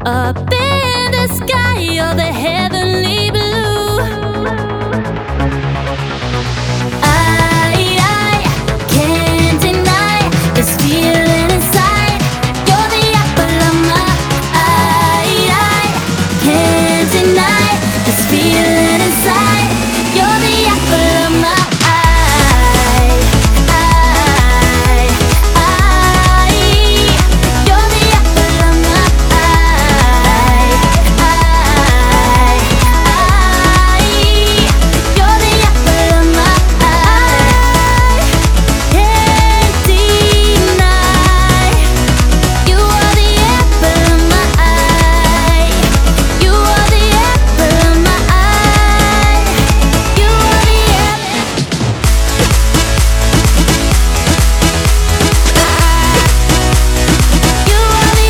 Up in the sky, you're the heavenly blue. I can't deny this feeling inside. You're the apple of my eye. I can't deny this feeling inside. You're the apple of my eye. You're the apple of my eye. You're the apple of my eye. Can't deny. You are the apple of my eye. You are the apple of my eye. You are the apple. You are the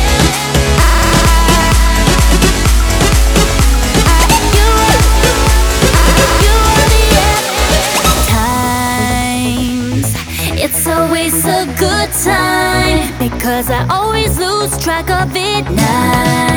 times. It's always a good time because I always lose track of it now.